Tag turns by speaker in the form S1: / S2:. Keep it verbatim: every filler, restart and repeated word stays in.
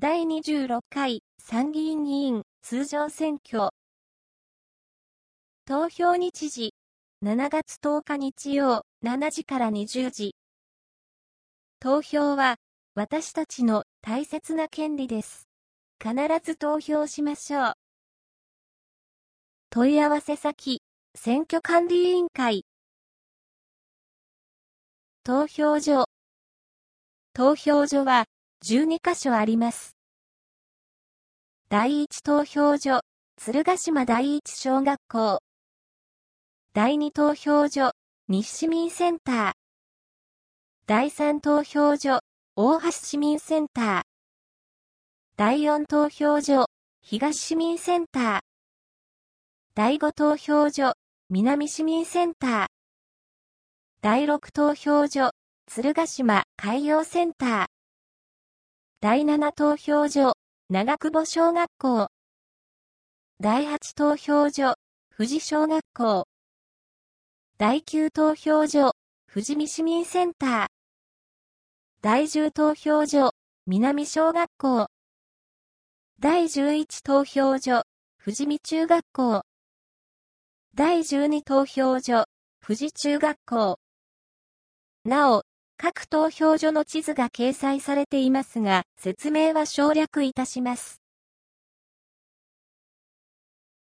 S1: だいにじゅうろっかい参議院議員通常選挙。投票日時、しちがつとおか日曜、しちじからにじゅうじ。投票は、私たちの大切な権利です。必ず投票しましょう。問い合わせ先、選挙管理委員会。投票所。投票所は、じゅうにかしょあります。だいいち投票所、鶴ヶ島第一小学校。だいに投票所、西市民センター。だいさん投票所、大橋市民センター。だいよん投票所、東市民センター。だいご投票所、南市民センター。だいろく投票所、鶴ヶ島海洋センター。だいなな投票所、長久保小学校。だいはち投票所、富士小学校。だいきゅう投票所、富士見市民センター。だいじゅう投票所、南小学校。だいじゅういち投票所、富士見中学校。だいじゅうに投票所、富士中学校。なお、各投票所の地図が掲載されていますが、説明は省略いたします。